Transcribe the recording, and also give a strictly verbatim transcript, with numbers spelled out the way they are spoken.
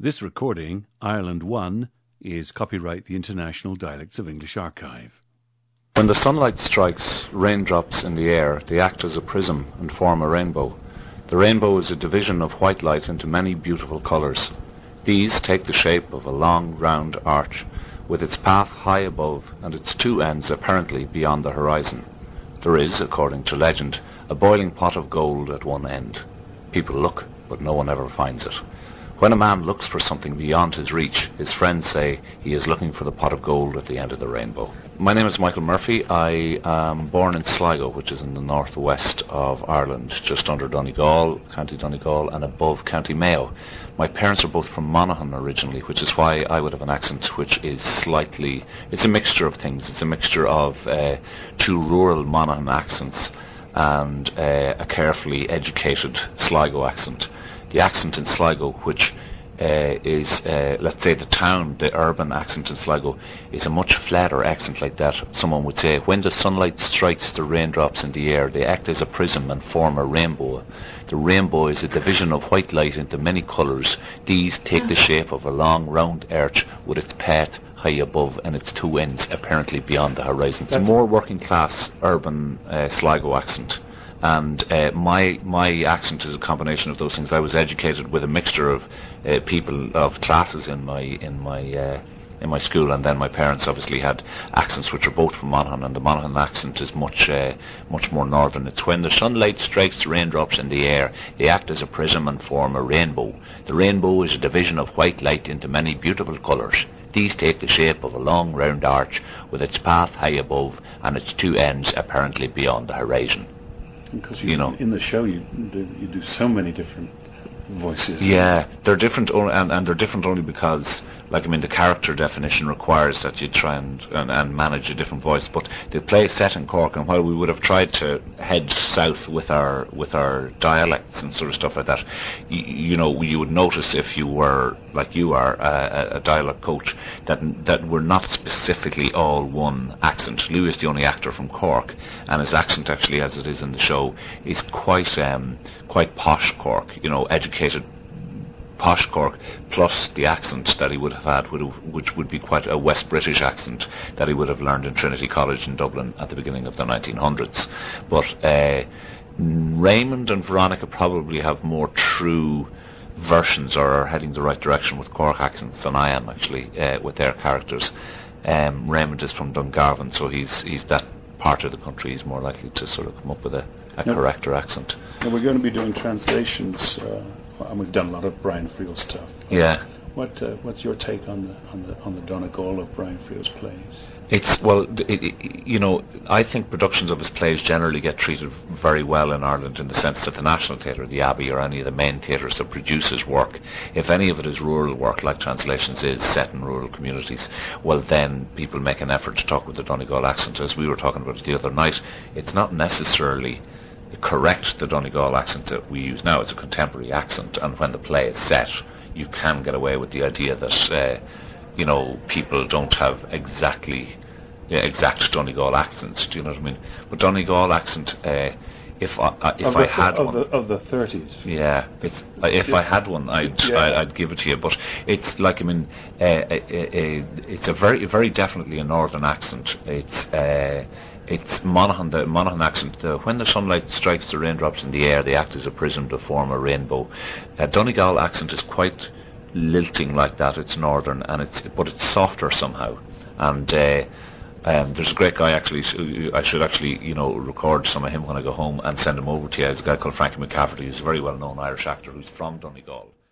This recording, Ireland one, is copyright the International Dialects of English Archive. When the sunlight strikes raindrops in the air, they act as a prism and form a rainbow. The rainbow is a division of white light into many beautiful colours. These take the shape of a long, round arch, with its path high above and its two ends apparently beyond the horizon. There is, according to legend, a boiling pot of gold at one end. People look, but no one ever finds it. When a man looks for something beyond his reach, his friends say he is looking for the pot of gold at the end of the rainbow. My name is Michael Murphy. I am born in Sligo, which is in the northwest of Ireland, just under Donegal, County Donegal, and above County Mayo. My parents are both from Monaghan originally, which is why I would have an accent which is slightly, it's a mixture of things. It's a mixture of uh, two rural Monaghan accents and uh, a carefully educated Sligo accent. The accent in Sligo, which uh, is, uh, let's say the town, the urban accent in Sligo, is a much flatter accent like that. Someone would say, when the sunlight strikes the raindrops in the air, they act as a prism and form a rainbow. The rainbow is a division of white light into many colours. These take the shape of a long, round arch with its path high above and its two ends apparently beyond the horizon. It's a more working class, urban uh, Sligo accent. And uh, my my accent is a combination of those things. I was educated with a mixture of uh, people of classes in my in my uh, in my school, and then my parents obviously had accents which are both from Monaghan, and the Monaghan accent is much uh, much more northern. It's when the sunlight strikes the raindrops in the air, they act as a prism and form a rainbow. The rainbow is a division of white light into many beautiful colours. These take the shape of a long round arch with its path high above and its two ends apparently beyond the horizon. Because you, you know, in the show you do, you do so many different voices. Yeah, they're different, only, and, and they're different only because, like I mean, the character definition requires that you try and, and, and manage a different voice. But the play is set in Cork, and while we would have tried to head south with our with our dialects and sort of stuff like that, you, you know, you would notice if you were like you are a, a dialect coach that that we're not specifically all one accent. Lou is the only actor from Cork, and his accent, actually, as it is in the show, is quite um, quite posh Cork. You know, educated posh Cork, plus the accent that he would have had, would have, which would be quite a West British accent that he would have learned in Trinity College in Dublin at the beginning of the nineteen hundreds. But uh, Raymond and Veronica probably have more true versions, or are heading the right direction with Cork accents than I am, actually, uh, with their characters. Um, Raymond is from Dungarvan, so he's he's that part of the country. He's more likely to sort of come up with a, a now, correcter accent. Now we're going to be doing translations, uh, and we've done a lot of Brian Friel stuff. Yeah. What uh, what's your take on the on the on the Donegal of Brian Friel's plays? It's, well, it, it, you know, I think productions of his plays generally get treated very well in Ireland, in the sense that the National Theatre, the Abbey, or any of the main theatres that produce his work, if any of it is rural work, like Translations is, set in rural communities, well, then people make an effort to talk with the Donegal accent. As we were talking about it the other night, it's not necessarily correct, the Donegal accent that we use now. It's a contemporary accent, and when the play is set, you can get away with the idea that uh, you know, people don't have exactly yeah, exact Donegal accents. Do you know what I mean? But Donegal accent, uh, if I uh, if of I the, had of one, the, of the thirties. Yeah, it's uh, if yeah. I had one, I'd, yeah. I'd I'd give it to you. But it's like, I mean, uh, uh, uh, it's a very very definitely a northern accent. It's uh, It's Monaghan, the Monaghan accent. The, when the sunlight strikes the raindrops in the air, they act as a prism to form a rainbow. Uh, Donegal accent is quite lilting like that. It's northern, and it's but it's softer somehow. And uh, um, there's a great guy, actually. I should actually, you know, record some of him when I go home and send him over to you. There's a guy called Frankie McCafferty, who's a very well-known Irish actor who's from Donegal.